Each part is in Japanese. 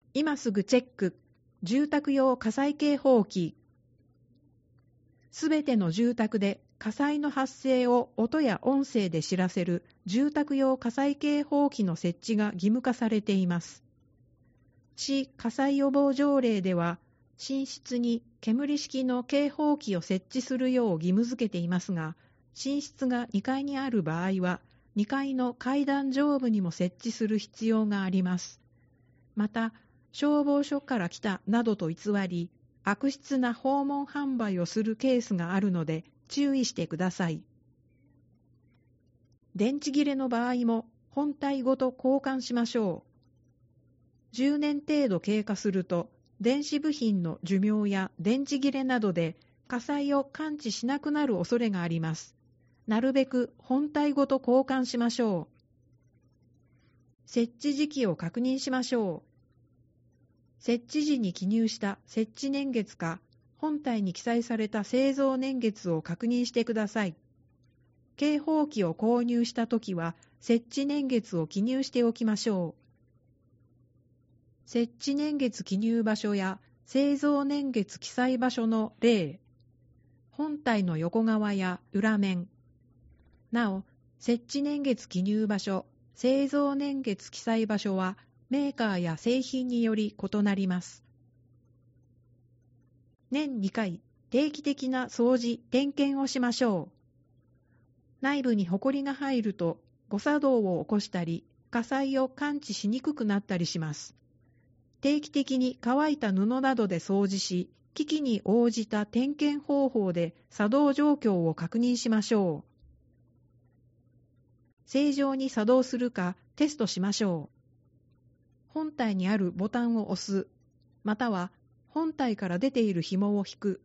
今すぐチェック、住宅用火災警報器。すべての住宅で火災の発生を音や音声で知らせる住宅用火災警報器の設置が義務化されています。市火災予防条例では、寝室に煙式の警報器を設置するよう義務付けていますが、寝室が2階にある場合は、2階の階段上部にも設置する必要があります。また、消防署から来たなどと偽り、悪質な訪問販売をするケースがあるので注意してください。電池切れの場合も本体ごと交換しましょう。10年程度経過すると、電子部品の寿命や電池切れなどで火災を感知しなくなる恐れがあります。なるべく本体ごと交換しましょう。設置時期を確認しましょう。設置時に記入した設置年月か、本体に記載された製造年月を確認してください。警報器を購入したときは、設置年月を記入しておきましょう。設置年月記入場所や製造年月記載場所の例、本体の横側や裏面。なお、設置年月記入場所、製造年月記載場所は、メーカーや製品により異なります。年2回、定期的な掃除・点検をしましょう。内部にホコリが入ると、誤作動を起こしたり、火災を感知しにくくなったりします。定期的に乾いた布などで掃除し、機器に応じた点検方法で作動状況を確認しましょう。正常に作動するかテストしましょう。本体にあるボタンを押す、または本体から出ている紐を引く。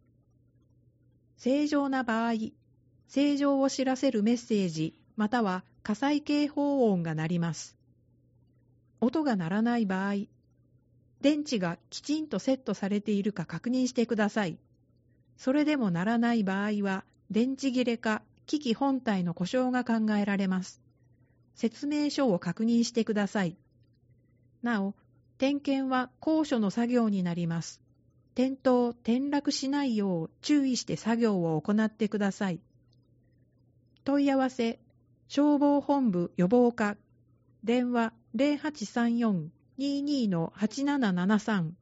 正常な場合、正常を知らせるメッセージ、または火災警報音が鳴ります。音が鳴らない場合、電池がきちんとセットされているか確認してください。それでも鳴らない場合は、電池切れか機器本体の故障が考えられます。説明書を確認してください。なお、点検は高所の作業になります。転倒・転落しないよう注意して作業を行ってください。問い合わせ、消防本部予防課、電話 0834-22-8773